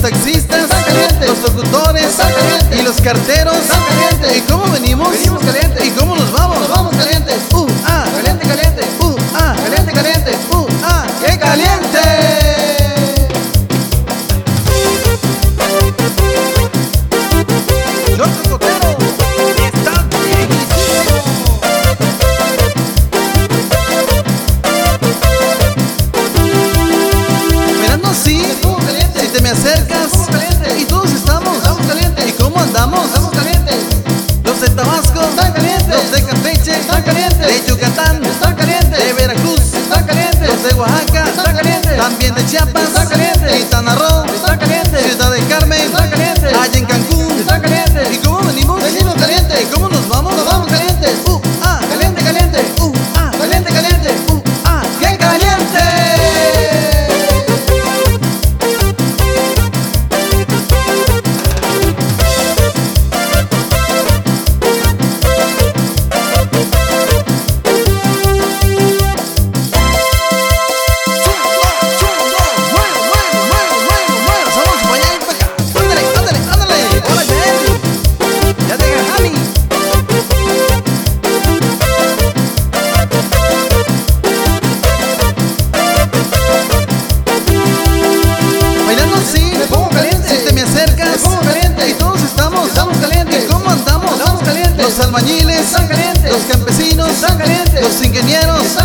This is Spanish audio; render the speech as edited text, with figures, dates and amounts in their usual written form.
taxistas están calientes, los locutores están calientes, y los carteros están calientes. ¿Y cómo venimos? Venimos calientes. ¿Y cómo nos vamos? Nos vamos calientes. Caliente, caliente. Caliente, caliente. ¡Qué caliente! George Cotero está bienísimo. Mirando así, si te me acercas y todos estamos calientes. ¿Y cómo andamos? Estamos calientes. Los de Tabasco, Están calientes. los de Campeche, Están calientes. de Yucatán, Están calientes. de Veracruz, Están calientes. los de Oaxaca, Están calientes. también de Chiapas, Están calientes. Quintana Roo, Están calientes. Ciudad del Carmen, Están calientes. allá en Cancún. Están calientes. ¿Y cómo venimos? Venimos calientes. ¿Y cómo nos vamos? Nos vamos calientes. Caliente, caliente. Caliente, caliente. ¡Qué caliente! Bailando así, Me pongo caliente. si te me acercas, Me pongo caliente. y todos estamos calientes. ¿Y cómo andamos? Estamos calientes. Los albañiles, Están calientes. los campesinos, Están calientes. los ingenieros, Están